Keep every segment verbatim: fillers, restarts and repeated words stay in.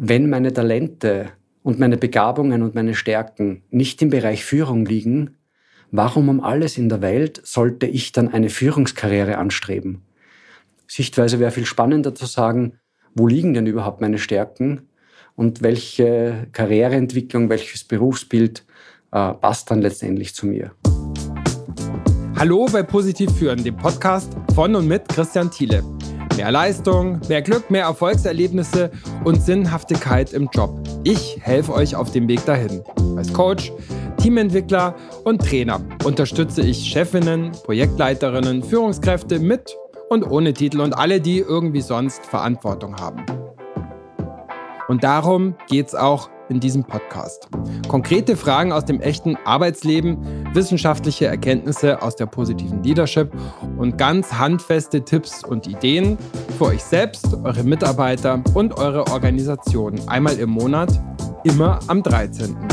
wenn meine Talente und meine Begabungen und meine Stärken nicht im Bereich Führung liegen, warum um alles in der Welt sollte ich dann eine Führungskarriere anstreben? Sichtweise wäre viel spannender zu sagen, wo liegen denn überhaupt meine Stärken und welche Karriereentwicklung, welches Berufsbild äh, passt dann letztendlich zu mir. Hallo bei Positiv Führen, dem Podcast von und mit Christian Thiele. Mehr Leistung, mehr Glück, mehr Erfolgserlebnisse und Sinnhaftigkeit im Job. Ich helfe euch auf dem Weg dahin. Als Coach, Teamentwickler und Trainer unterstütze ich Chefinnen, Projektleiterinnen, Führungskräfte mit und ohne Titel und alle, die irgendwie sonst Verantwortung haben. Und darum geht's auch in diesem Podcast. Konkrete Fragen aus dem echten Arbeitsleben, wissenschaftliche Erkenntnisse aus der positiven Leadership und ganz handfeste Tipps und Ideen für euch selbst, eure Mitarbeiter und eure Organisation. Einmal im Monat, immer am dreizehnten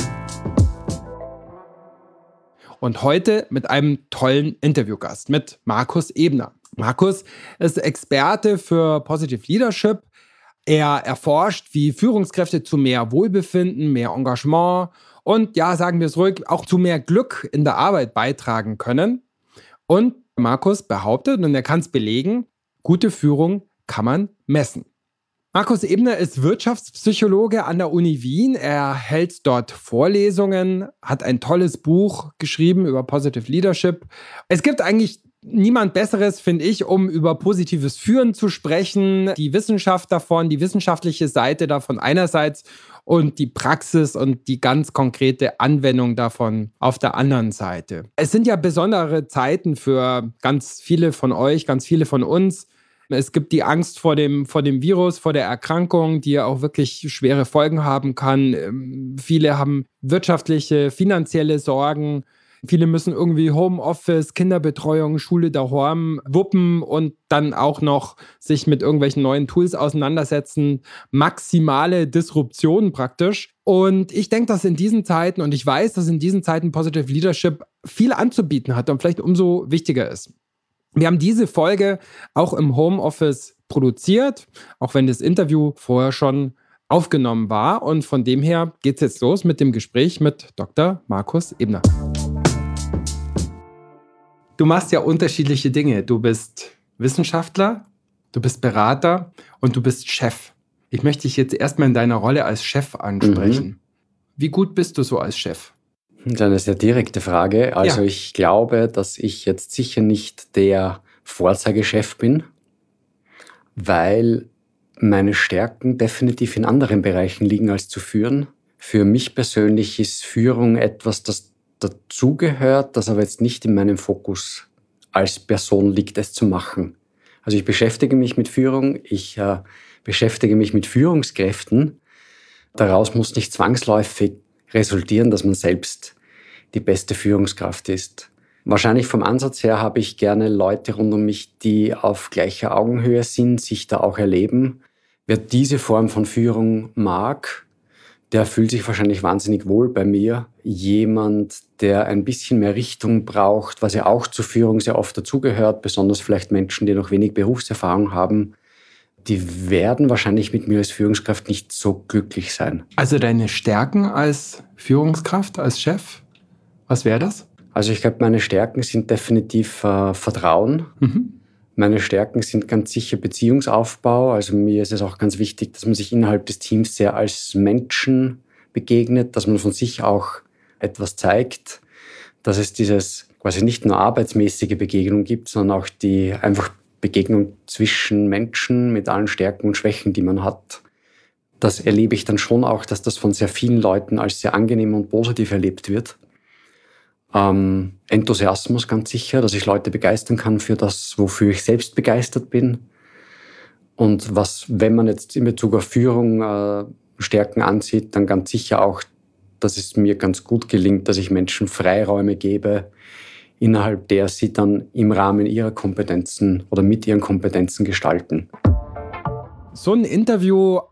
Und heute mit einem tollen Interviewgast, mit Markus Ebner. Markus ist Experte für Positive Leadership. Er erforscht, wie Führungskräfte zu mehr Wohlbefinden, mehr Engagement und, ja, sagen wir es ruhig, auch zu mehr Glück in der Arbeit beitragen können. Und Markus behauptet, und er kann es belegen, gute Führung kann man messen. Markus Ebner ist Wirtschaftspsychologe an der Uni Wien. Er hält dort Vorlesungen, hat ein tolles Buch geschrieben über Positive Leadership. Es gibt eigentlich niemand Besseres, finde ich, um über positives Führen zu sprechen. Die Wissenschaft davon, die wissenschaftliche Seite davon einerseits und die Praxis und die ganz konkrete Anwendung davon auf der anderen Seite. Es sind ja besondere Zeiten für ganz viele von euch, ganz viele von uns. Es gibt die Angst vor dem, vor dem Virus, vor der Erkrankung, die ja auch wirklich schwere Folgen haben kann. Viele haben wirtschaftliche, finanzielle Sorgen. Viele müssen irgendwie Homeoffice, Kinderbetreuung, Schule daheim wuppen und dann auch noch sich mit irgendwelchen neuen Tools auseinandersetzen. Maximale Disruption praktisch. Und ich denke, dass in diesen Zeiten, und ich weiß, dass in diesen Zeiten Positive Leadership viel anzubieten hat und vielleicht umso wichtiger ist. Wir haben diese Folge auch im Homeoffice produziert, auch wenn das Interview vorher schon aufgenommen war. Und von dem her geht es jetzt los mit dem Gespräch mit Doktor Markus Ebner. Du machst ja unterschiedliche Dinge. Du bist Wissenschaftler, du bist Berater und du bist Chef. Ich möchte dich jetzt erstmal in deiner Rolle als Chef ansprechen. Mhm. Wie gut bist du so als Chef? Das ist eine sehr direkte Frage. Also ja. Ich glaube, dass ich jetzt sicher nicht der Vorzeigechef bin, weil meine Stärken definitiv in anderen Bereichen liegen als zu führen. Für mich persönlich ist Führung etwas, das dazugehört, das aber jetzt nicht in meinem Fokus als Person liegt, es zu machen. Also ich beschäftige mich mit Führung, ich äh, beschäftige mich mit Führungskräften. Daraus muss nicht zwangsläufig resultieren, dass man selbst die beste Führungskraft ist. Wahrscheinlich vom Ansatz her habe ich gerne Leute rund um mich, die auf gleicher Augenhöhe sind, sich da auch erleben. Wer diese Form von Führung mag, der fühlt sich wahrscheinlich wahnsinnig wohl bei mir. Jemand, der ein bisschen mehr Richtung braucht, was ja auch zur Führung sehr oft dazugehört, besonders vielleicht Menschen, die noch wenig Berufserfahrung haben, die werden wahrscheinlich mit mir als Führungskraft nicht so glücklich sein. Also deine Stärken als Führungskraft, als Chef, was wäre das? Also ich glaube, meine Stärken sind definitiv äh, Vertrauen. Mhm. Meine Stärken sind ganz sicher Beziehungsaufbau. Also mir ist es auch ganz wichtig, dass man sich innerhalb des Teams sehr als Menschen begegnet, dass man von sich auch etwas zeigt, dass es dieses quasi nicht nur arbeitsmäßige Begegnung gibt, sondern auch die einfach Begegnung zwischen Menschen mit allen Stärken und Schwächen, die man hat. Das erlebe ich dann schon auch, dass das von sehr vielen Leuten als sehr angenehm und positiv erlebt wird. Ähm, Enthusiasmus ganz sicher, dass ich Leute begeistern kann für das, wofür ich selbst begeistert bin. Und was, wenn man jetzt in Bezug auf Führung äh, Stärken ansieht, dann ganz sicher auch, dass es mir ganz gut gelingt, dass ich Menschen Freiräume gebe, innerhalb der sie dann im Rahmen ihrer Kompetenzen oder mit ihren Kompetenzen gestalten. So ein Interview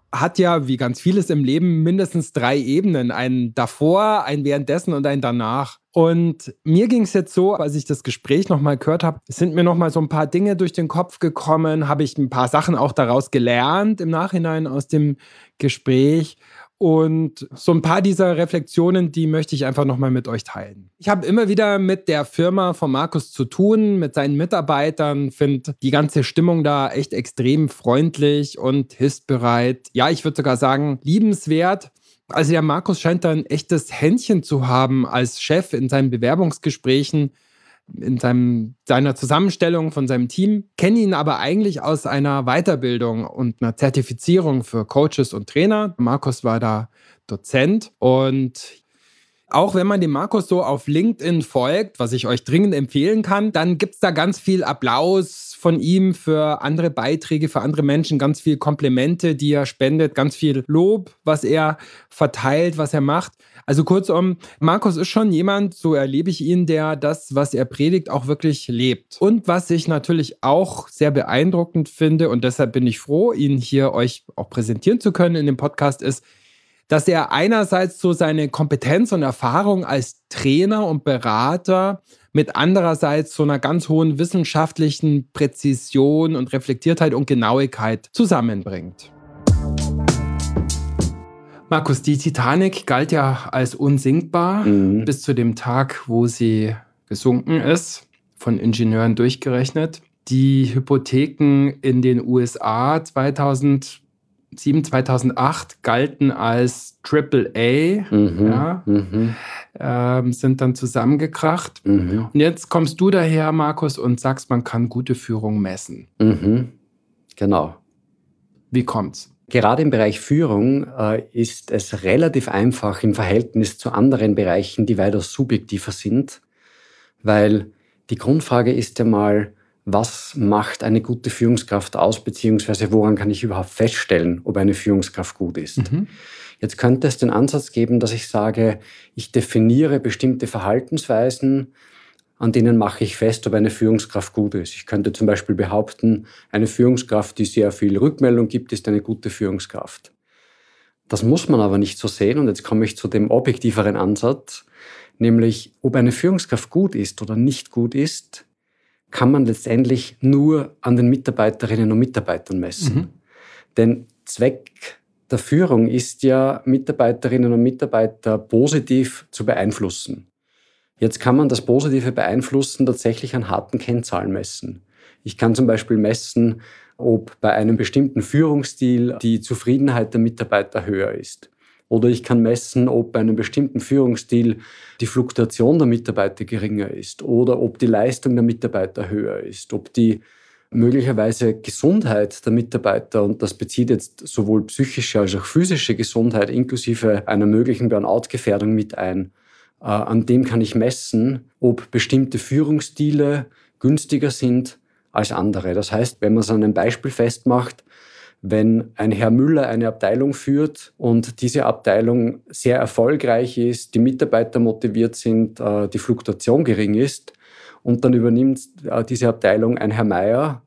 hat ja, wie ganz vieles im Leben, mindestens drei Ebenen. Ein davor, ein währenddessen und ein danach. Und mir ging es jetzt so, als ich das Gespräch nochmal gehört habe, sind mir nochmal so ein paar Dinge durch den Kopf gekommen, habe ich ein paar Sachen auch daraus gelernt im Nachhinein aus dem Gespräch. Und so ein paar dieser Reflexionen, die möchte ich einfach nochmal mit euch teilen. Ich habe immer wieder mit der Firma von Markus zu tun, mit seinen Mitarbeitern, finde die ganze Stimmung da echt extrem freundlich und hilfsbereit. Ja, ich würde sogar sagen, liebenswert. Also der Markus scheint da ein echtes Händchen zu haben als Chef in seinen Bewerbungsgesprächen, in seinem, seiner Zusammenstellung von seinem Team, kenne ihn aber eigentlich aus einer Weiterbildung und einer Zertifizierung für Coaches und Trainer. Markus war da Dozent und auch wenn man dem Markus so auf LinkedIn folgt, was ich euch dringend empfehlen kann, dann gibt es da ganz viel Applaus von ihm für andere Beiträge, für andere Menschen, ganz viel Komplimente, die er spendet, ganz viel Lob, was er verteilt, was er macht. Also kurzum, Markus ist schon jemand, so erlebe ich ihn, der das, was er predigt, auch wirklich lebt. Und was ich natürlich auch sehr beeindruckend finde, und deshalb bin ich froh, ihn hier euch auch präsentieren zu können in dem Podcast, ist, dass er einerseits so seine Kompetenz und Erfahrung als Trainer und Berater mit andererseits so einer ganz hohen wissenschaftlichen Präzision und Reflektiertheit und Genauigkeit zusammenbringt. Markus, die Titanic galt ja als unsinkbar mhm. bis zu dem Tag, wo sie gesunken ist, von Ingenieuren durchgerechnet. Die Hypotheken in den U S A zweitausendsieben, zweitausendacht galten als Triple A, mhm. ja, mhm. Ähm, sind dann zusammengekracht. Mhm. Und jetzt kommst du daher, Markus, und sagst, man kann gute Führung messen. Mhm. Genau. Wie kommt's? Gerade im Bereich Führung äh, ist es relativ einfach im Verhältnis zu anderen Bereichen, die weitaus subjektiver sind, weil die Grundfrage ist ja mal, was macht eine gute Führungskraft aus, beziehungsweise woran kann ich überhaupt feststellen, ob eine Führungskraft gut ist. Mhm. Jetzt könnte es den Ansatz geben, dass ich sage, ich definiere bestimmte Verhaltensweisen, an denen mache ich fest, ob eine Führungskraft gut ist. Ich könnte zum Beispiel behaupten, eine Führungskraft, die sehr viel Rückmeldung gibt, ist eine gute Führungskraft. Das muss man aber nicht so sehen. Und jetzt komme ich zu dem objektiveren Ansatz, nämlich ob eine Führungskraft gut ist oder nicht gut ist, kann man letztendlich nur an den Mitarbeiterinnen und Mitarbeitern messen. Mhm. Denn Zweck der Führung ist ja, Mitarbeiterinnen und Mitarbeiter positiv zu beeinflussen. Jetzt kann man das positive Beeinflussen tatsächlich an harten Kennzahlen messen. Ich kann zum Beispiel messen, ob bei einem bestimmten Führungsstil die Zufriedenheit der Mitarbeiter höher ist. Oder ich kann messen, ob bei einem bestimmten Führungsstil die Fluktuation der Mitarbeiter geringer ist. Oder ob die Leistung der Mitarbeiter höher ist. Ob die möglicherweise Gesundheit der Mitarbeiter, und das bezieht jetzt sowohl psychische als auch physische Gesundheit inklusive einer möglichen Burnout-Gefährdung mit ein. An dem kann ich messen, ob bestimmte Führungsstile günstiger sind als andere. Das heißt, wenn man es an einem Beispiel festmacht, wenn ein Herr Müller eine Abteilung führt und diese Abteilung sehr erfolgreich ist, die Mitarbeiter motiviert sind, die Fluktuation gering ist, und dann übernimmt diese Abteilung ein Herr Meier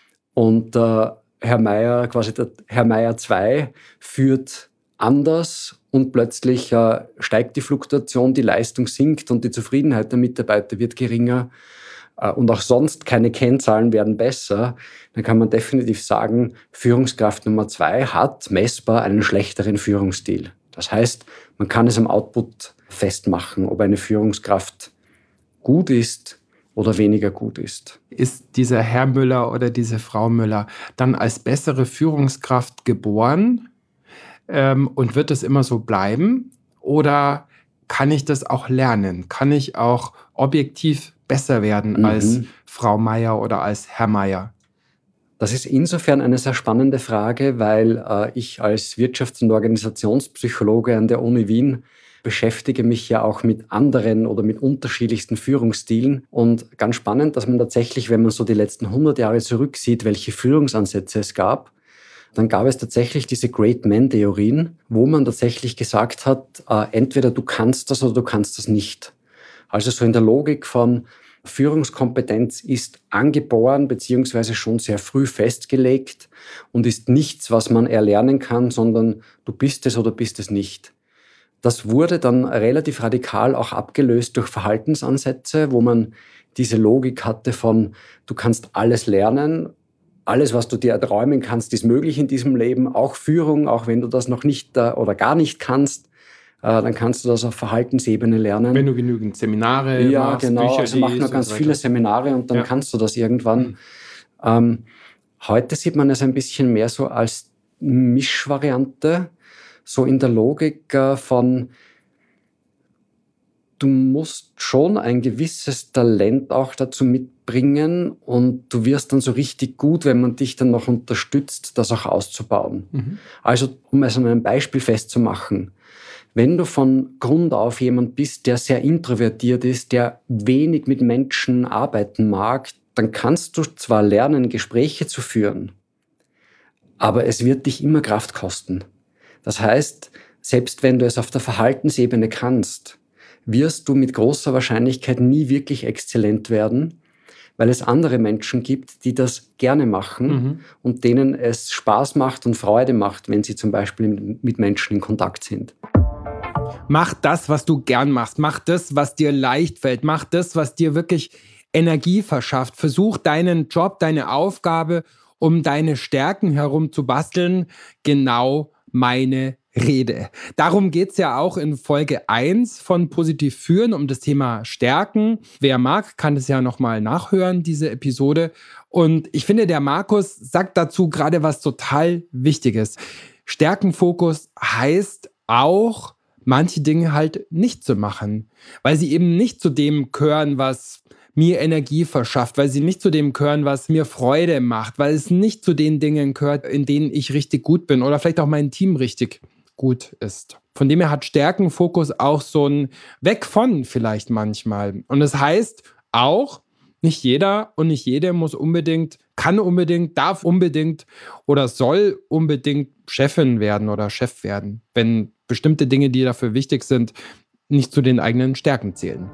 und Herr Meier, quasi der Herr Meier zwei, führt anders und plötzlich äh, steigt die Fluktuation, die Leistung sinkt und die Zufriedenheit der Mitarbeiter wird geringer äh, und auch sonst keine Kennzahlen werden besser, dann kann man definitiv sagen, Führungskraft Nummer zwei hat messbar einen schlechteren Führungsstil. Das heißt, man kann es am Output festmachen, ob eine Führungskraft gut ist oder weniger gut ist. Ist dieser Herr Müller oder diese Frau Müller dann als bessere Führungskraft geboren? Ähm, und wird es immer so bleiben? Oder kann ich das auch lernen? Kann ich auch objektiv besser werden mhm. als Frau Meier oder als Herr Meier? Das ist insofern eine sehr spannende Frage, weil äh, ich als Wirtschafts- und Organisationspsychologe an der Uni Wien beschäftige mich ja auch mit anderen oder mit unterschiedlichsten Führungsstilen. Und ganz spannend, dass man tatsächlich, wenn man so die letzten hundert Jahre zurücksieht, welche Führungsansätze es gab, dann gab es tatsächlich diese Great Man-Theorien, wo man tatsächlich gesagt hat, äh, entweder du kannst das oder du kannst das nicht. Also so in der Logik von, Führungskompetenz ist angeboren bzw. schon sehr früh festgelegt und ist nichts, was man erlernen kann, sondern du bist es oder bist es nicht. Das wurde dann relativ radikal auch abgelöst durch Verhaltensansätze, wo man diese Logik hatte von, du kannst alles lernen, alles, was du dir erträumen kannst, ist möglich in diesem Leben, auch Führung, auch wenn du das noch nicht oder gar nicht kannst. Dann kannst du das auf Verhaltensebene lernen. Wenn du genügend Seminare ja, machst, genau, Bücher also mach nur ganz so viele Seminare und dann ja. kannst du das irgendwann. Mhm. Ähm, heute sieht man es ein bisschen mehr so als Mischvariante, so in der Logik äh, von, du musst schon ein gewisses Talent auch dazu mitbringen und du wirst dann so richtig gut, wenn man dich dann noch unterstützt, das auch auszubauen. Mhm. Also, um es an einem Beispiel festzumachen, wenn du von Grund auf jemand bist, der sehr introvertiert ist, der wenig mit Menschen arbeiten mag, dann kannst du zwar lernen, Gespräche zu führen, aber es wird dich immer Kraft kosten. Das heißt, selbst wenn du es auf der Verhaltensebene kannst, wirst du mit großer Wahrscheinlichkeit nie wirklich exzellent werden, weil es andere Menschen gibt, die das gerne machen mhm. und denen es Spaß macht und Freude macht, wenn sie zum Beispiel mit Menschen in Kontakt sind. Mach das, was du gern machst. Mach das, was dir leicht fällt. Mach das, was dir wirklich Energie verschafft. Versuch deinen Job, deine Aufgabe, um deine Stärken herum zu basteln, genau meine Rede. Darum geht es ja auch in Folge eins von Positiv Führen, um das Thema Stärken. Wer mag, kann es ja nochmal nachhören, diese Episode. Und ich finde, der Markus sagt dazu gerade was total Wichtiges. Stärkenfokus heißt auch, manche Dinge halt nicht zu machen, weil sie eben nicht zu dem gehören, was mir Energie verschafft, weil sie nicht zu dem gehören, was mir Freude macht, weil es nicht zu den Dingen gehört, in denen ich richtig gut bin oder vielleicht auch mein Team richtig gut ist. Von dem her hat Stärkenfokus auch so ein Weg von vielleicht manchmal. Und das heißt auch, nicht jeder und nicht jede muss unbedingt, kann unbedingt, darf unbedingt oder soll unbedingt Chefin werden oder Chef werden, wenn bestimmte Dinge, die dafür wichtig sind, nicht zu den eigenen Stärken zählen.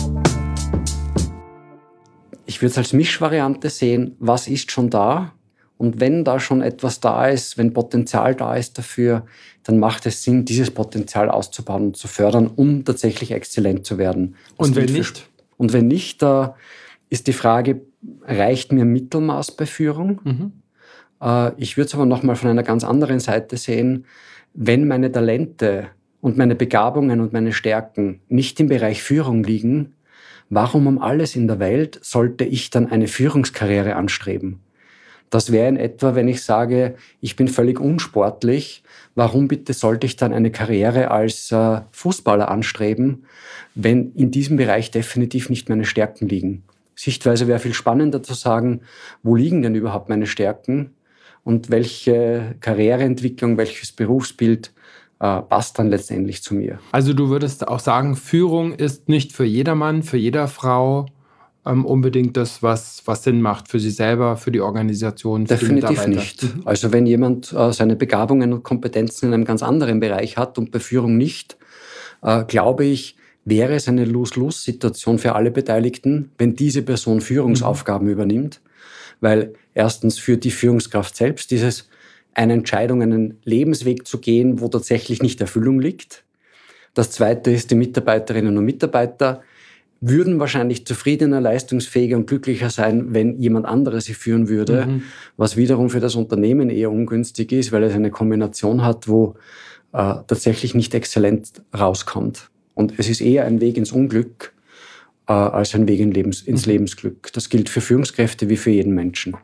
Ich würde es als Mischvariante sehen, was ist schon da? Und wenn da schon etwas da ist, wenn Potenzial da ist dafür, dann macht es Sinn, dieses Potenzial auszubauen und zu fördern, um tatsächlich exzellent zu werden. Das und wenn nicht? Und wenn nicht, da ist die Frage, reicht mir Mittelmaß bei Führung? Mhm. Äh, ich würde es aber nochmal von einer ganz anderen Seite sehen. Wenn meine Talente und meine Begabungen und meine Stärken nicht im Bereich Führung liegen, warum um alles in der Welt sollte ich dann eine Führungskarriere anstreben? Das wäre in etwa, wenn ich sage, ich bin völlig unsportlich, warum bitte sollte ich dann eine Karriere als äh, Fußballer anstreben, wenn in diesem Bereich definitiv nicht meine Stärken liegen? Sichtweise wäre viel spannender zu sagen, wo liegen denn überhaupt meine Stärken und welche Karriereentwicklung, welches Berufsbild äh, passt dann letztendlich zu mir. Also du würdest auch sagen, Führung ist nicht für jedermann, für jede Frau ähm, unbedingt das, was, was Sinn macht für sie selber, für die Organisation, für Definitiv die Mitarbeiter. Nicht. Also wenn jemand äh, seine Begabungen und Kompetenzen in einem ganz anderen Bereich hat und bei Führung nicht, äh, glaube ich, wäre es eine Lose-Lose-Situation für alle Beteiligten, wenn diese Person Führungsaufgaben mhm. übernimmt. Weil erstens führt die Führungskraft selbst dieses eine Entscheidung, einen Lebensweg zu gehen, wo tatsächlich nicht Erfüllung liegt. Das Zweite ist, die Mitarbeiterinnen und Mitarbeiter würden wahrscheinlich zufriedener, leistungsfähiger und glücklicher sein, wenn jemand anderes sie führen würde, mhm. was wiederum für das Unternehmen eher ungünstig ist, weil es eine Kombination hat, wo äh, tatsächlich nicht exzellent rauskommt. Und es ist eher ein Weg ins Unglück äh, als ein Weg in Lebens, ins Lebensglück. Das gilt für Führungskräfte wie für jeden Menschen.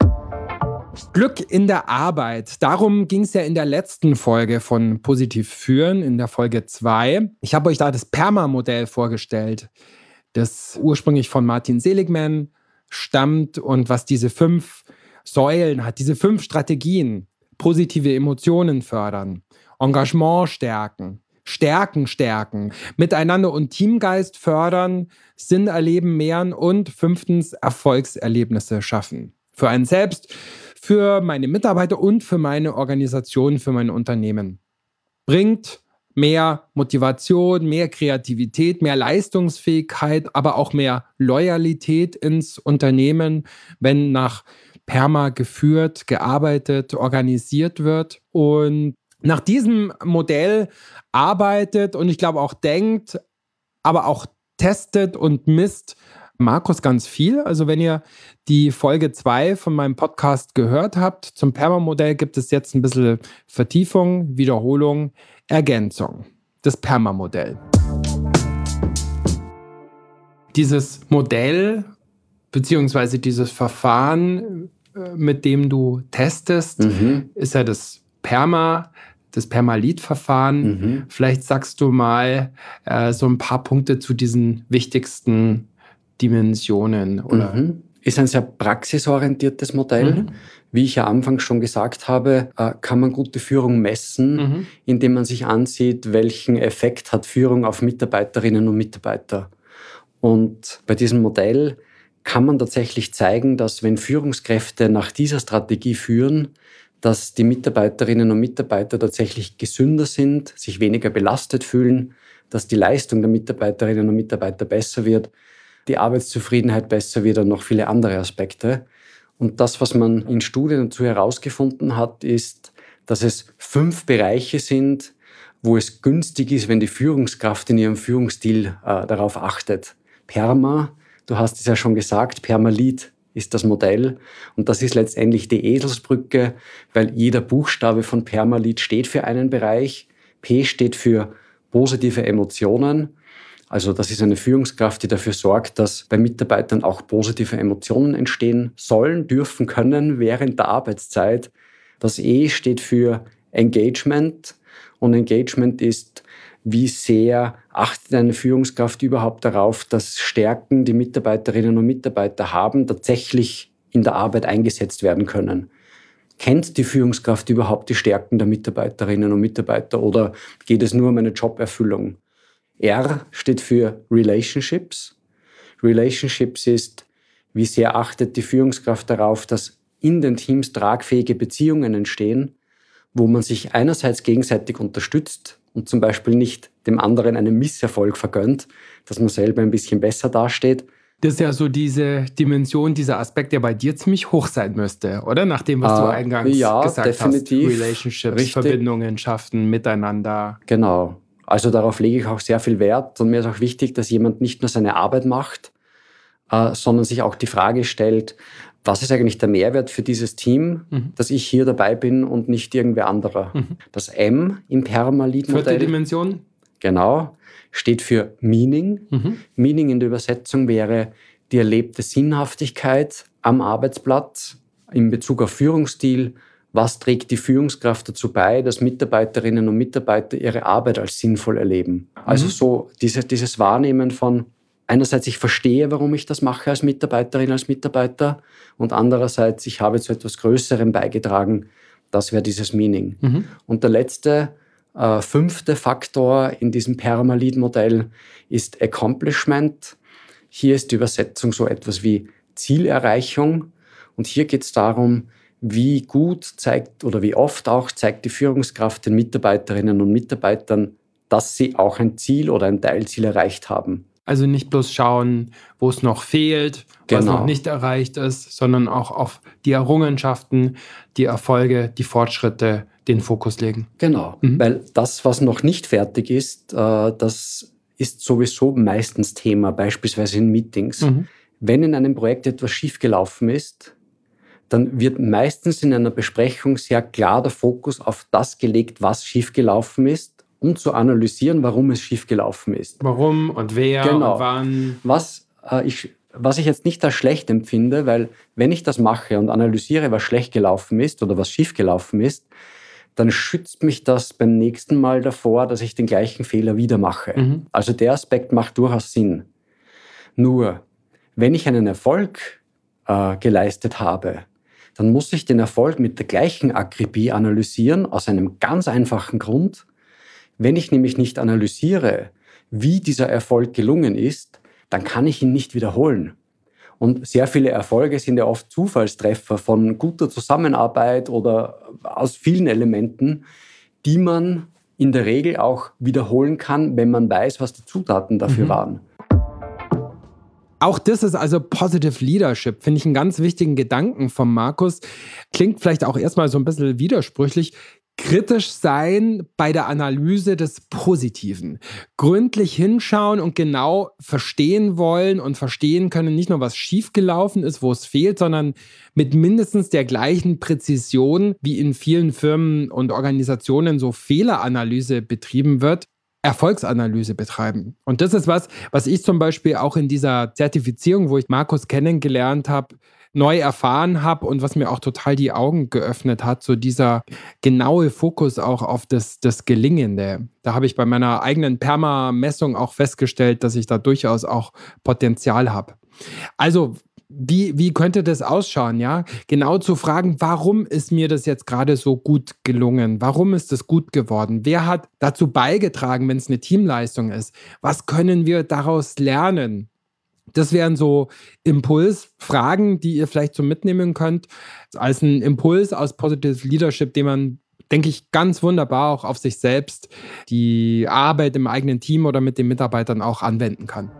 Glück in der Arbeit. Darum ging es ja in der letzten Folge von Positiv Führen, in der Folge zwei. Ich habe euch da das PERMA-Modell vorgestellt, das ursprünglich von Martin Seligman stammt und was diese fünf Säulen hat, diese fünf Strategien. Positive Emotionen fördern, Engagement stärken, Stärken stärken, Miteinander und Teamgeist fördern, Sinn erleben, mehren und fünftens Erfolgserlebnisse schaffen. Für einen selbst, für meine Mitarbeiter und für meine Organisation, für mein Unternehmen. Bringt mehr Motivation, mehr Kreativität, mehr Leistungsfähigkeit, aber auch mehr Loyalität ins Unternehmen, wenn nach PERMA geführt, gearbeitet, organisiert wird. Und nach diesem Modell arbeitet und ich glaube auch denkt, aber auch testet und misst Markus ganz viel. Also wenn ihr die Folge zwei von meinem Podcast gehört habt, zum PERMA-Modell gibt es jetzt ein bisschen Vertiefung, Wiederholung, Ergänzung. Das PERMA-Modell. Dieses Modell beziehungsweise dieses Verfahren, mit dem du testest, mhm. ist ja das PERMA, das PERMA-Lead-Verfahren. Mhm. Vielleicht sagst du mal äh, so ein paar Punkte zu diesen wichtigsten Dimensionen. Oder? Mhm. Ist ein sehr praxisorientiertes Modell. Mhm. Wie ich ja anfangs schon gesagt habe, äh, kann man gute Führung messen, mhm. indem man sich ansieht, welchen Effekt hat Führung auf Mitarbeiterinnen und Mitarbeiter. Und bei diesem Modell kann man tatsächlich zeigen, dass wenn Führungskräfte nach dieser Strategie führen, dass die Mitarbeiterinnen und Mitarbeiter tatsächlich gesünder sind, sich weniger belastet fühlen, dass die Leistung der Mitarbeiterinnen und Mitarbeiter besser wird, die Arbeitszufriedenheit besser wird und noch viele andere Aspekte. Und das, was man in Studien dazu herausgefunden hat, ist, dass es fünf Bereiche sind, wo es günstig ist, wenn die Führungskraft in ihrem Führungsstil äh, darauf achtet. PERMA, du hast es ja schon gesagt, PERMA-Lead ist das Modell. Und das ist letztendlich die Eselsbrücke, weil jeder Buchstabe von PERMA-Lead steht für einen Bereich. P steht für positive Emotionen. Also das ist eine Führungskraft, die dafür sorgt, dass bei Mitarbeitern auch positive Emotionen entstehen sollen, dürfen, können während der Arbeitszeit. Das E steht für Engagement. Und Engagement ist, wie sehr achtet eine Führungskraft überhaupt darauf, dass Stärken, die Mitarbeiterinnen und Mitarbeiter haben, tatsächlich in der Arbeit eingesetzt werden können. Kennt die Führungskraft überhaupt die Stärken der Mitarbeiterinnen und Mitarbeiter oder geht es nur um eine Joberfüllung? R steht für Relationships. Relationships ist, wie sehr achtet die Führungskraft darauf, dass in den Teams tragfähige Beziehungen entstehen, wo man sich einerseits gegenseitig unterstützt und zum Beispiel nicht dem anderen einen Misserfolg vergönnt, dass man selber ein bisschen besser dasteht. Das ist ja so diese Dimension, dieser Aspekt, der bei dir ziemlich hoch sein müsste, oder? Nach dem, was äh, du eingangs ja, gesagt definitiv. hast. Relationships, richtig. Verbindungen schaffen, miteinander. Genau. Also darauf lege ich auch sehr viel Wert. Und mir ist auch wichtig, dass jemand nicht nur seine Arbeit macht, äh, sondern sich auch die Frage stellt, was ist eigentlich der Mehrwert für dieses Team, mhm. dass ich hier dabei bin und nicht irgendwer anderer. Mhm. Das M im PERMA-Lead-Modell. Vierte Dimension. Genau. Steht für Meaning. Mhm. Meaning in der Übersetzung wäre die erlebte Sinnhaftigkeit am Arbeitsplatz in Bezug auf Führungsstil. Was trägt die Führungskraft dazu bei, dass Mitarbeiterinnen und Mitarbeiter ihre Arbeit als sinnvoll erleben? Mhm. Also so diese, dieses Wahrnehmen von einerseits, ich verstehe, warum ich das mache als Mitarbeiterin, als Mitarbeiter und andererseits, ich habe zu etwas Größerem beigetragen. Das wäre dieses Meaning. Mhm. Und der letzte, äh, fünfte Faktor in diesem PERMA-Lead-Modell ist Accomplishment. Hier ist die Übersetzung so etwas wie Zielerreichung. Und hier geht es darum, wie gut zeigt oder wie oft auch zeigt die Führungskraft den Mitarbeiterinnen und Mitarbeitern, dass sie auch ein Ziel oder ein Teilziel erreicht haben. Also nicht bloß schauen, wo es noch fehlt, was genau. noch nicht erreicht ist, sondern auch auf die Errungenschaften, die Erfolge, die Fortschritte den Fokus legen. Genau, mhm. weil das, was noch nicht fertig ist, äh, das ist sowieso meistens Thema, beispielsweise in Meetings. Mhm. Wenn in einem Projekt etwas schiefgelaufen ist, dann wird meistens in einer Besprechung sehr klar der Fokus auf das gelegt, was schiefgelaufen ist, um zu analysieren, warum es schiefgelaufen ist. Warum und wer genau. und wann. Was, äh, ich, was ich jetzt nicht als schlecht empfinde, weil wenn ich das mache und analysiere, was schlecht gelaufen ist oder was schiefgelaufen ist, dann schützt mich das beim nächsten Mal davor, dass ich den gleichen Fehler wieder mache. Mhm. Also der Aspekt macht durchaus Sinn. Nur, wenn ich einen Erfolg äh, geleistet habe, dann muss ich den Erfolg mit der gleichen Akribie analysieren, aus einem ganz einfachen Grund. Wenn ich nämlich nicht analysiere, wie dieser Erfolg gelungen ist, dann kann ich ihn nicht wiederholen. Und sehr viele Erfolge sind ja oft Zufallstreffer von guter Zusammenarbeit oder aus vielen Elementen, die man in der Regel auch wiederholen kann, wenn man weiß, was die Zutaten dafür Mhm. waren. Auch das ist also Positive Leadership, finde ich einen ganz wichtigen Gedanken von Markus. Klingt vielleicht auch erstmal so ein bisschen widersprüchlich. Kritisch sein bei der Analyse des Positiven. Gründlich hinschauen und genau verstehen wollen und verstehen können, nicht nur was schiefgelaufen ist, wo es fehlt, sondern mit mindestens der gleichen Präzision, wie in vielen Firmen und Organisationen so Fehleranalyse betrieben wird, Erfolgsanalyse betreiben. Und das ist was, was ich zum Beispiel auch in dieser Zertifizierung, wo ich Markus kennengelernt habe, neu erfahren habe und was mir auch total die Augen geöffnet hat, so dieser genaue Fokus auch auf das, das Gelingende. Da habe ich bei meiner eigenen Perma-Messung auch festgestellt, dass ich da durchaus auch Potenzial habe. Also, wie, wie könnte das ausschauen, ja? Genau zu fragen, warum ist mir das jetzt gerade so gut gelungen? Warum ist es gut geworden? Wer hat dazu beigetragen, wenn es eine Teamleistung ist? Was können wir daraus lernen? Das wären so Impulsfragen, die ihr vielleicht so mitnehmen könnt, als ein Impuls aus Positive Leadership, den man, denke ich, ganz wunderbar auch auf sich selbst, die Arbeit im eigenen Team oder mit den Mitarbeitern auch anwenden kann.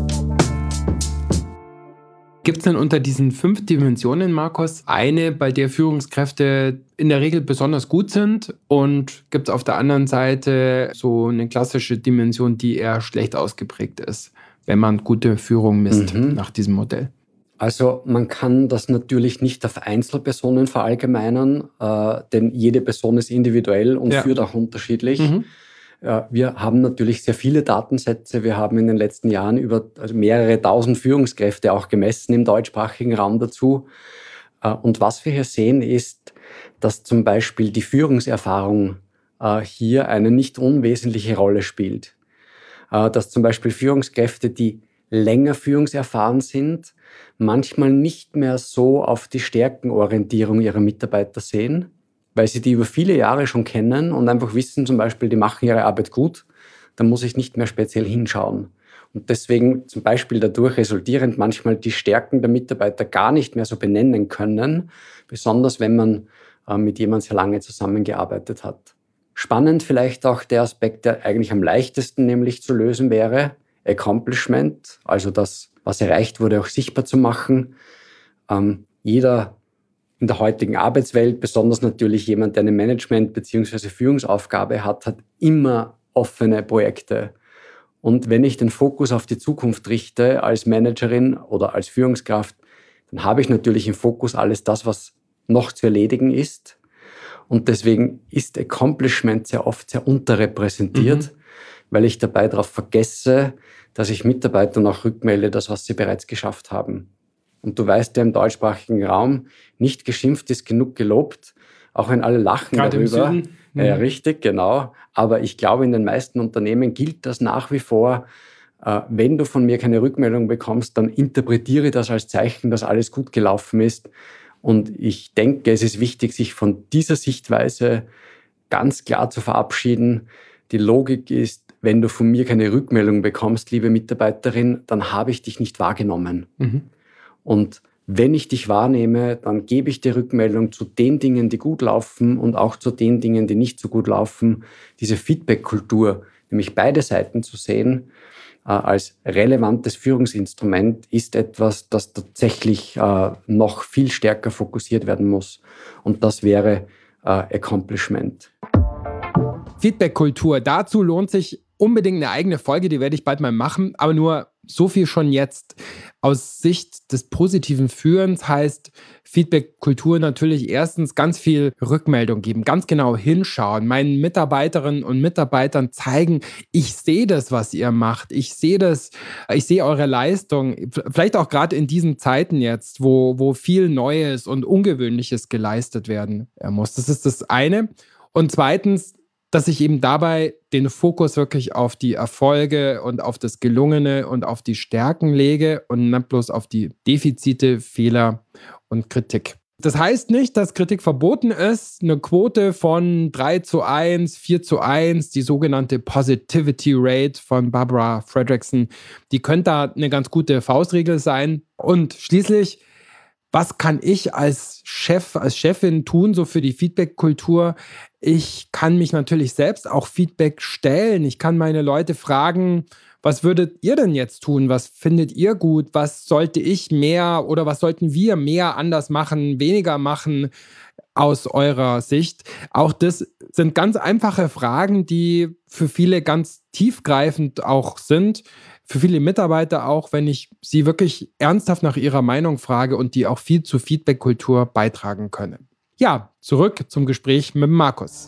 Gibt es denn unter diesen fünf Dimensionen, Markus, eine, bei der Führungskräfte in der Regel besonders gut sind? Und gibt es auf der anderen Seite so eine klassische Dimension, die eher schlecht ausgeprägt ist, wenn man gute Führung misst Mhm. nach diesem Modell? Also man kann das natürlich nicht auf Einzelpersonen verallgemeinern, äh, denn jede Person ist individuell und Ja. führt auch unterschiedlich. Mhm. Äh, wir haben natürlich sehr viele Datensätze. Wir haben in den letzten Jahren über also mehrere tausend Führungskräfte auch gemessen im deutschsprachigen Raum dazu. Äh, und was wir hier sehen, ist, dass zum Beispiel die Führungserfahrung äh, hier eine nicht unwesentliche Rolle spielt. Äh, dass zum Beispiel Führungskräfte, die länger führungserfahren sind, manchmal nicht mehr so auf die Stärkenorientierung ihrer Mitarbeiter sehen, weil sie die über viele Jahre schon kennen und einfach wissen, zum Beispiel, die machen ihre Arbeit gut, dann muss ich nicht mehr speziell hinschauen. Und deswegen zum Beispiel dadurch resultierend manchmal die Stärken der Mitarbeiter gar nicht mehr so benennen können, besonders wenn man äh, mit jemandem sehr lange zusammengearbeitet hat. Spannend vielleicht auch der Aspekt, der eigentlich am leichtesten nämlich zu lösen wäre, Accomplishment, also das, was erreicht wurde, auch sichtbar zu machen. Ähm, jeder in der heutigen Arbeitswelt, besonders natürlich jemand, der eine Management- bzw. Führungsaufgabe hat, hat immer offene Projekte. Und wenn ich den Fokus auf die Zukunft richte als Managerin oder als Führungskraft, dann habe ich natürlich im Fokus alles das, was noch zu erledigen ist. Und deswegen ist Accomplishment sehr oft sehr unterrepräsentiert, mhm. weil ich dabei darauf vergesse, dass ich Mitarbeitern auch rückmelde, das, was sie bereits geschafft haben. Und du weißt ja, im deutschsprachigen Raum, nicht geschimpft ist genug gelobt, auch wenn alle lachen Gerade darüber. im Süden. Mhm. Ja, richtig, genau. Aber ich glaube, in den meisten Unternehmen gilt das nach wie vor. Äh, wenn du von mir keine Rückmeldung bekommst, dann interpretiere das als Zeichen, dass alles gut gelaufen ist. Und ich denke, es ist wichtig, sich von dieser Sichtweise ganz klar zu verabschieden. Die Logik ist, wenn du von mir keine Rückmeldung bekommst, liebe Mitarbeiterin, dann habe ich dich nicht wahrgenommen. Mhm. Und wenn ich dich wahrnehme, dann gebe ich dir Rückmeldung zu den Dingen, die gut laufen und auch zu den Dingen, die nicht so gut laufen. Diese Feedback-Kultur, nämlich beide Seiten zu sehen, äh, als relevantes Führungsinstrument, ist etwas, das tatsächlich äh, noch viel stärker fokussiert werden muss. Und das wäre äh, Accomplishment. Feedback-Kultur. Dazu lohnt sich unbedingt eine eigene Folge, die werde ich bald mal machen, aber nur so viel schon jetzt. Aus Sicht des positiven Führens heißt Feedback-Kultur natürlich erstens ganz viel Rückmeldung geben, ganz genau hinschauen, meinen Mitarbeiterinnen und Mitarbeitern zeigen, ich sehe das, was ihr macht, ich sehe das, ich sehe eure Leistung, vielleicht auch gerade in diesen Zeiten jetzt, wo, wo viel Neues und Ungewöhnliches geleistet werden muss. Das ist das eine. Und zweitens, dass ich eben dabei den Fokus wirklich auf die Erfolge und auf das Gelungene und auf die Stärken lege und nicht bloß auf die Defizite, Fehler und Kritik. Das heißt nicht, dass Kritik verboten ist. Eine Quote von drei zu eins, vier zu eins, die sogenannte Positivity Rate von Barbara Fredrickson, die könnte da eine ganz gute Faustregel sein. Und schließlich Was kann ich als Chef, als Chefin tun, so für die Feedback-Kultur? Ich kann mich natürlich selbst auch Feedback stellen. Ich kann meine Leute fragen, was würdet ihr denn jetzt tun? Was findet ihr gut? Was sollte ich mehr oder was sollten wir mehr anders machen, weniger machen aus eurer Sicht? Auch das sind ganz einfache Fragen, die für viele ganz tiefgreifend auch sind. Für viele Mitarbeiter auch, wenn ich sie wirklich ernsthaft nach ihrer Meinung frage und die auch viel zur Feedback-Kultur beitragen können. Ja, zurück zum Gespräch mit Markus.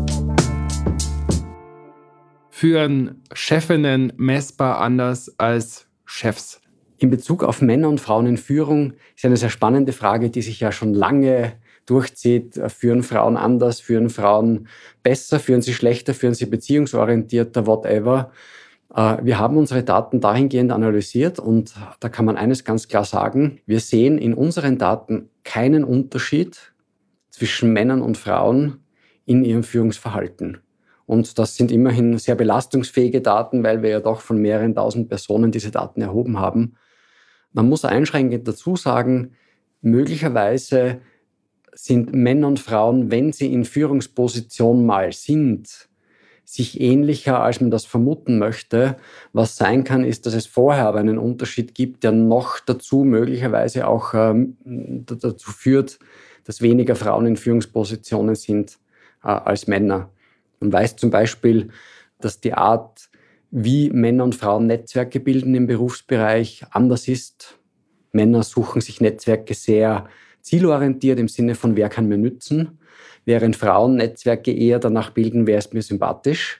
Führen Chefinnen messbar anders als Chefs? In Bezug auf Männer und Frauen in Führung ist eine sehr spannende Frage, die sich ja schon lange durchzieht. Führen Frauen anders? Führen Frauen besser? Führen sie schlechter? Führen sie beziehungsorientierter? Whatever. Wir haben unsere Daten dahingehend analysiert und da kann man eines ganz klar sagen. Wir sehen in unseren Daten keinen Unterschied zwischen Männern und Frauen in ihrem Führungsverhalten. Und das sind immerhin sehr belastungsfähige Daten, weil wir ja doch von mehreren tausend Personen diese Daten erhoben haben. Man muss einschränkend dazu sagen, möglicherweise sind Männer und Frauen, wenn sie in Führungsposition mal sind, sich ähnlicher, als man das vermuten möchte. Was sein kann, ist, dass es vorher aber einen Unterschied gibt, der noch dazu möglicherweise auch ähm, dazu führt, dass weniger Frauen in Führungspositionen sind äh, als Männer. Man weiß zum Beispiel, dass die Art, wie Männer und Frauen Netzwerke bilden im Berufsbereich, anders ist. Männer suchen sich Netzwerke sehr zielorientiert im Sinne von, wer kann mir nützen, während Frauen Netzwerke eher danach bilden, wer ist mir sympathisch.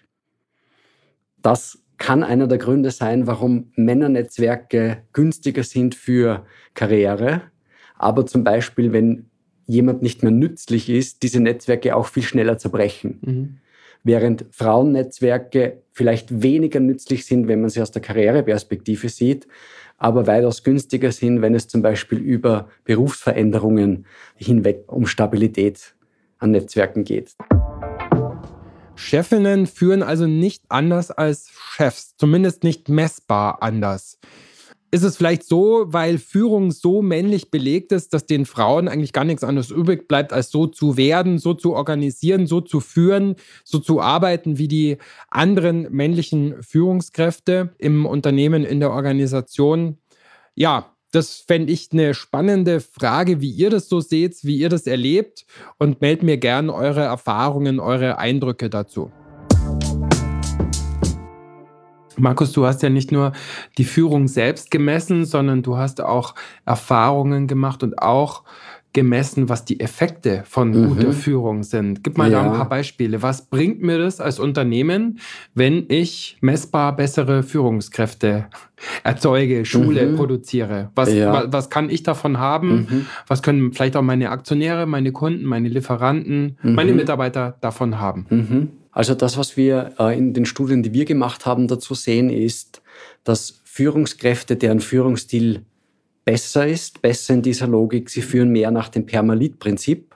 Das kann einer der Gründe sein, warum Männernetzwerke günstiger sind für Karriere, aber zum Beispiel, wenn jemand nicht mehr nützlich ist, diese Netzwerke auch viel schneller zerbrechen. Mhm. Während Frauennetzwerke vielleicht weniger nützlich sind, wenn man sie aus der Karriereperspektive sieht, aber weitaus günstiger sind, wenn es zum Beispiel über Berufsveränderungen hinweg um Stabilität an Netzwerken geht. Chefinnen führen also nicht anders als Chefs, zumindest nicht messbar anders. Ist es vielleicht so, weil Führung so männlich belegt ist, dass den Frauen eigentlich gar nichts anderes übrig bleibt, als so zu werden, so zu organisieren, so zu führen, so zu arbeiten wie die anderen männlichen Führungskräfte im Unternehmen, in der Organisation? Ja, das fände ich eine spannende Frage, wie ihr das so seht, wie ihr das erlebt, und meldet mir gerne eure Erfahrungen, eure Eindrücke dazu. Markus, du hast ja nicht nur die Führung selbst gemessen, sondern du hast auch Erfahrungen gemacht und auch gemessen, was die Effekte von mhm. guter Führung sind. Gib mal ja. da ein paar Beispiele. Was bringt mir das als Unternehmen, wenn ich messbar bessere Führungskräfte erzeuge, schule, mhm. produziere? Was, ja. was, was kann ich davon haben? Mhm. Was können vielleicht auch meine Aktionäre, meine Kunden, meine Lieferanten, mhm. meine Mitarbeiter davon haben? Mhm. Also das, was wir äh, in den Studien, die wir gemacht haben, dazu sehen, ist, dass Führungskräfte, deren Führungsstil besser ist, besser in dieser Logik, sie führen mehr nach dem Permalit-Prinzip,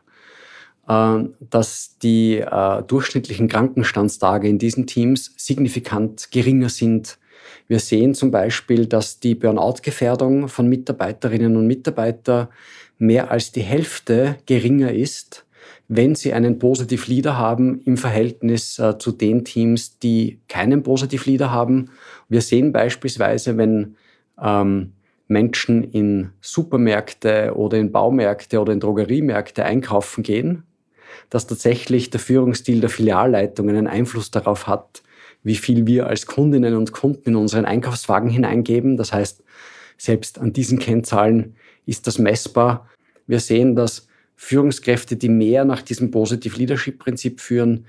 äh, dass die äh, durchschnittlichen Krankenstandstage in diesen Teams signifikant geringer sind. Wir sehen zum Beispiel, dass die Burnout-Gefährdung von Mitarbeiterinnen und Mitarbeitern mehr als die Hälfte geringer ist, wenn sie einen Positive Leader haben im Verhältnis äh, zu den Teams, die keinen Positive Leader haben. Wir sehen beispielsweise, wenn ähm, Menschen in Supermärkte oder in Baumärkte oder in Drogeriemärkte einkaufen gehen, dass tatsächlich der Führungsstil der Filialleitung einen Einfluss darauf hat, wie viel wir als Kundinnen und Kunden in unseren Einkaufswagen hineingeben. Das heißt, selbst an diesen Kennzahlen ist das messbar. Wir sehen, dass Führungskräfte, die mehr nach diesem Positive Leadership Prinzip führen,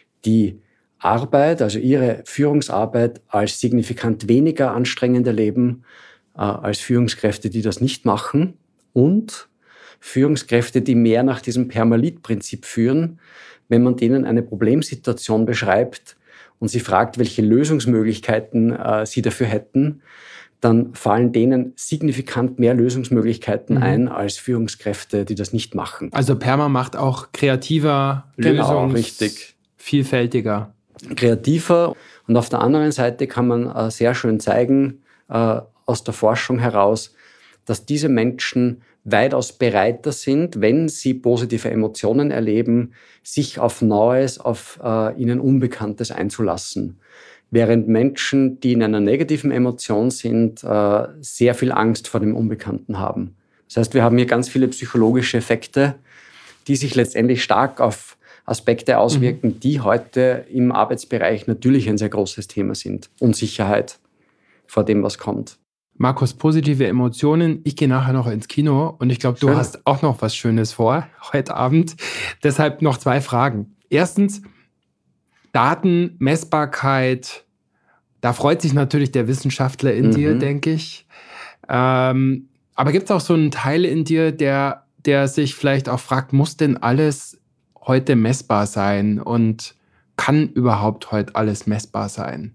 die Arbeit, also ihre Führungsarbeit als signifikant weniger anstrengend erleben äh, als Führungskräfte, die das nicht machen, und Führungskräfte, die mehr nach diesem Permalit-Prinzip führen, wenn man denen eine Problemsituation beschreibt und sie fragt, welche Lösungsmöglichkeiten äh, sie dafür hätten, dann fallen denen signifikant mehr Lösungsmöglichkeiten mhm. ein als Führungskräfte, die das nicht machen. Also Perma macht auch kreativer, genau, richtig. vielfältiger. Kreativer. Und auf der anderen Seite kann man äh, sehr schön zeigen, äh, aus der Forschung heraus, dass diese Menschen weitaus bereiter sind, wenn sie positive Emotionen erleben, sich auf Neues, auf äh, ihnen Unbekanntes einzulassen. Während Menschen, die in einer negativen Emotion sind, äh, sehr viel Angst vor dem Unbekannten haben. Das heißt, wir haben hier ganz viele psychologische Effekte, die sich letztendlich stark auf Aspekte auswirken, mhm. die heute im Arbeitsbereich natürlich ein sehr großes Thema sind. Unsicherheit vor dem, was kommt. Markus, positive Emotionen. Ich gehe nachher noch ins Kino und ich glaube, du Schön. hast auch noch was Schönes vor heute Abend. Deshalb noch zwei Fragen. Erstens, Daten, Messbarkeit. Da freut sich natürlich der Wissenschaftler in mhm. dir, denke ich. Ähm, aber gibt es auch so einen Teil in dir, der, der sich vielleicht auch fragt, muss denn alles heute messbar sein und kann überhaupt heute alles messbar sein?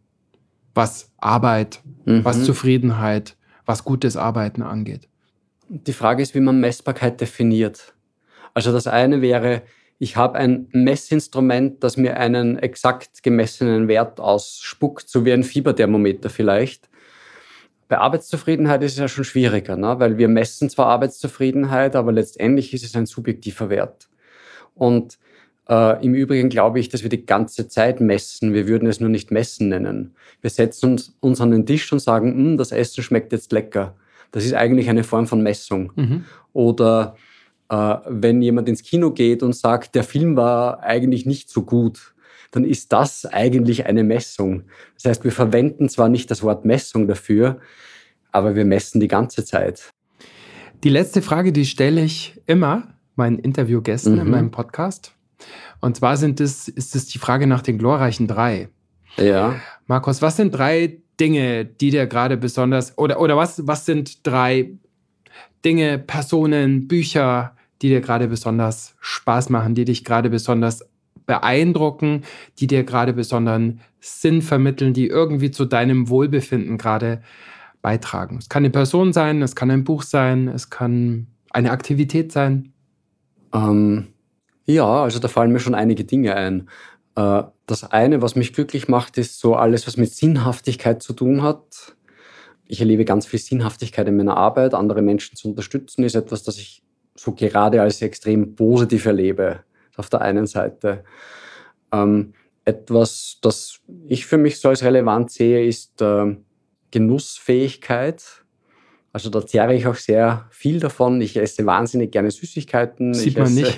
Was Arbeit, mhm. was Zufriedenheit, was gutes Arbeiten angeht. Die Frage ist, wie man Messbarkeit definiert. Also das eine wäre, ich habe ein Messinstrument, das mir einen exakt gemessenen Wert ausspuckt, so wie ein Fieberthermometer vielleicht. Bei Arbeitszufriedenheit ist es ja schon schwieriger, ne? Weil wir messen zwar Arbeitszufriedenheit, aber letztendlich ist es ein subjektiver Wert. Und Äh, im Übrigen glaube ich, dass wir die ganze Zeit messen. Wir würden es nur nicht messen nennen. Wir setzen uns, uns an den Tisch und sagen, das Essen schmeckt jetzt lecker. Das ist eigentlich eine Form von Messung. Mhm. Oder äh, wenn jemand ins Kino geht und sagt, der Film war eigentlich nicht so gut, dann ist das eigentlich eine Messung. Das heißt, wir verwenden zwar nicht das Wort Messung dafür, aber wir messen die ganze Zeit. Die letzte Frage, die stelle ich immer meinen Interviewgästen mhm. in meinem Podcast. Und zwar sind es, ist es die Frage nach den glorreichen drei. Ja. Markus, was sind drei Dinge, die dir gerade besonders, oder, oder was, was sind drei Dinge, Personen, Bücher, die dir gerade besonders Spaß machen, die dich gerade besonders beeindrucken, die dir gerade besonderen Sinn vermitteln, die irgendwie zu deinem Wohlbefinden gerade beitragen? Es kann eine Person sein, es kann ein Buch sein, es kann eine Aktivität sein. Ähm... Ja, also da fallen mir schon einige Dinge ein. Das eine, was mich glücklich macht, ist so alles, was mit Sinnhaftigkeit zu tun hat. Ich erlebe ganz viel Sinnhaftigkeit in meiner Arbeit. Andere Menschen zu unterstützen, ist etwas, das ich so gerade als extrem positiv erlebe. Auf der einen Seite. Ähm, etwas, das ich für mich so als relevant sehe, ist äh, Genussfähigkeit. Also da zehre ich auch sehr viel davon. Ich esse wahnsinnig gerne Süßigkeiten. Sieht ich man esse nicht.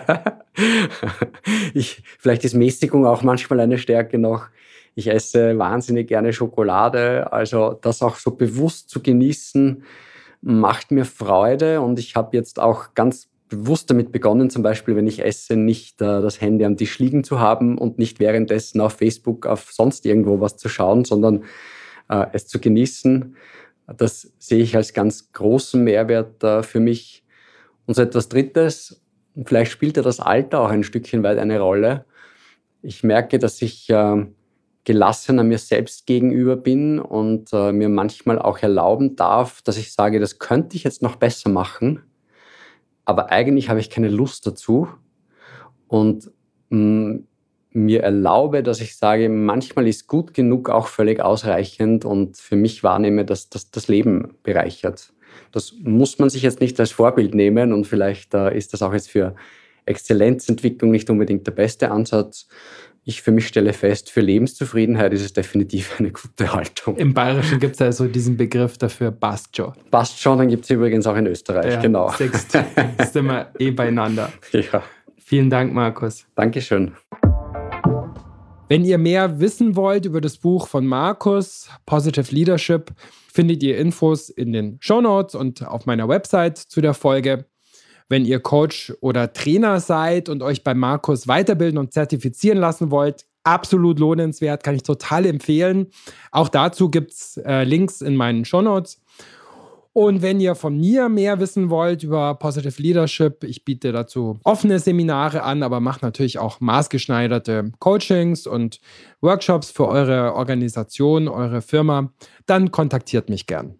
ich, vielleicht ist Mäßigung auch manchmal eine Stärke noch. Ich esse wahnsinnig gerne Schokolade. Also das auch so bewusst zu genießen, macht mir Freude. Und ich habe jetzt auch ganz bewusst damit begonnen, zum Beispiel, wenn ich esse, nicht äh, das Handy am Tisch liegen zu haben und nicht währenddessen auf Facebook, auf sonst irgendwo was zu schauen, sondern äh, es zu genießen. Das sehe ich als ganz großen Mehrwert äh, für mich. Und so etwas Drittes, vielleicht spielt ja das Alter auch ein Stückchen weit eine Rolle. Ich merke, dass ich äh, gelassener mir selbst gegenüber bin und äh, mir manchmal auch erlauben darf, dass ich sage, das könnte ich jetzt noch besser machen, aber eigentlich habe ich keine Lust dazu. Und mh, mir erlaube, dass ich sage, manchmal ist gut genug auch völlig ausreichend und für mich wahrnehme, dass das das Leben bereichert. Das muss man sich jetzt nicht als Vorbild nehmen und vielleicht äh, ist das auch jetzt für Exzellenzentwicklung nicht unbedingt der beste Ansatz. Ich für mich stelle fest, für Lebenszufriedenheit ist es definitiv eine gute Haltung. Im Bayerischen gibt es also diesen Begriff dafür, passt schon. Passt schon, dann gibt es übrigens auch in Österreich, ja, genau. Siehst, sind wir eh beieinander. Ja. Vielen Dank, Markus. Dankeschön. Wenn ihr mehr wissen wollt über das Buch von Markus, Positive Leadership, findet ihr Infos in den Shownotes und auf meiner Website zu der Folge. Wenn ihr Coach oder Trainer seid und euch bei Markus weiterbilden und zertifizieren lassen wollt, absolut lohnenswert, kann ich total empfehlen. Auch dazu gibt es äh, Links in meinen Shownotes. Und wenn ihr von mir mehr wissen wollt über Positive Leadership, ich biete dazu offene Seminare an, aber mache natürlich auch maßgeschneiderte Coachings und Workshops für eure Organisation, eure Firma, dann kontaktiert mich gern.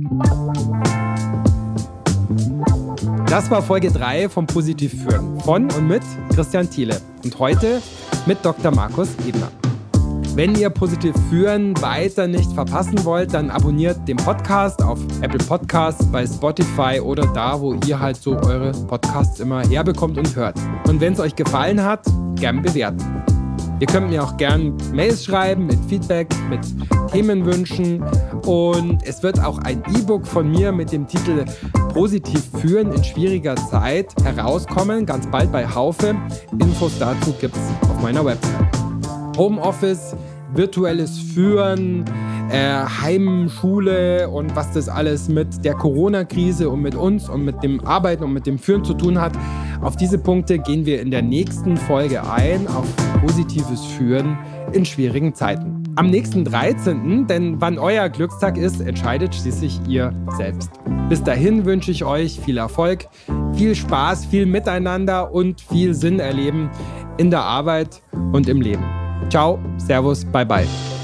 Das war Folge drei vom Positiv Führen von und mit Christian Thiele und heute mit Doktor Markus Ebner. Wenn ihr Positiv Führen weiter nicht verpassen wollt, dann abonniert den Podcast auf Apple Podcasts, bei Spotify oder da, wo ihr halt so eure Podcasts immer herbekommt und hört. Und wenn es euch gefallen hat, gern bewerten. Ihr könnt mir auch gern Mails schreiben mit Feedback, mit Themenwünschen und es wird auch ein E-Book von mir mit dem Titel Positiv Führen in schwieriger Zeit herauskommen, ganz bald bei Haufe. Infos dazu gibt es auf meiner Website. Homeoffice, virtuelles Führen, äh, Heimschule und was das alles mit der Corona-Krise und mit uns und mit dem Arbeiten und mit dem Führen zu tun hat. Auf diese Punkte gehen wir in der nächsten Folge ein, auf positives Führen in schwierigen Zeiten. Am nächsten dreizehnten, denn wann euer Glückstag ist, entscheidet schließlich ihr selbst. Bis dahin wünsche ich euch viel Erfolg, viel Spaß, viel Miteinander und viel Sinn erleben in der Arbeit und im Leben. Ciao, Servus, bye bye.